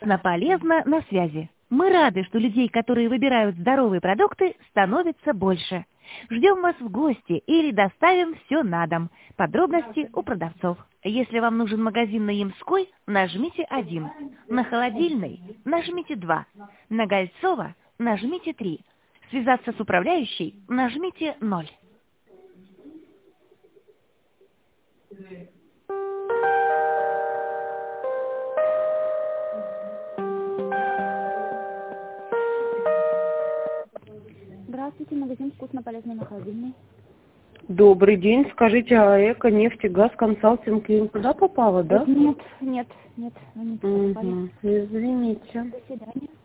Полезно на связи. Мы рады, что людей, которые выбирают здоровые продукты, становится больше. Ждем вас в гости или доставим все на дом. Подробности у продавцов. Если вам нужен магазин на Ямской, нажмите 1. На Холодильной нажмите 2. На Гольцова нажмите 3. Связаться с управляющей нажмите 0. Здравствуйте, магазин вкусно-полезный на Холодильной. Добрый день. Скажите, а Эко-нефть и газ консалтинг им туда попало, да? Нет, вы не туда попали. Извините. До свидания.